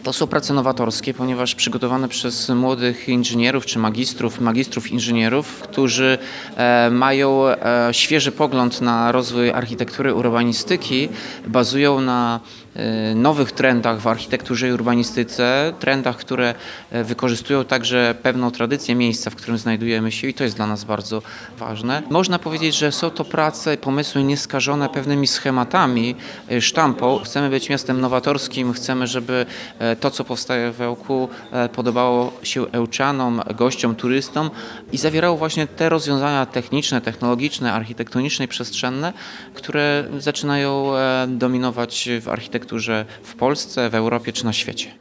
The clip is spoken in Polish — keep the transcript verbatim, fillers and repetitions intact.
To są prace nowatorskie, ponieważ przygotowane przez młodych inżynierów czy magistrów, magistrów inżynierów, którzy e, mają e, świeży pogląd na rozwój architektury urbanistyki, bazują na e, nowych trendach w architekturze i urbanistyce, trendach, które e, wykorzystują także pewną tradycję miejsca, w którym znajdujemy się, i to jest dla nas bardzo ważne. Można powiedzieć, że są to prace, pomysły nieskażone pewnymi schematami, e, sztampą. Chcemy być miastem nowatorskim, chcemy, żeby e, to, co powstaje w Ełku, podobało się Ełczanom, gościom, turystom i zawierało właśnie te rozwiązania techniczne, technologiczne, architektoniczne i przestrzenne, które zaczynają dominować w architekturze w Polsce, w Europie czy na świecie.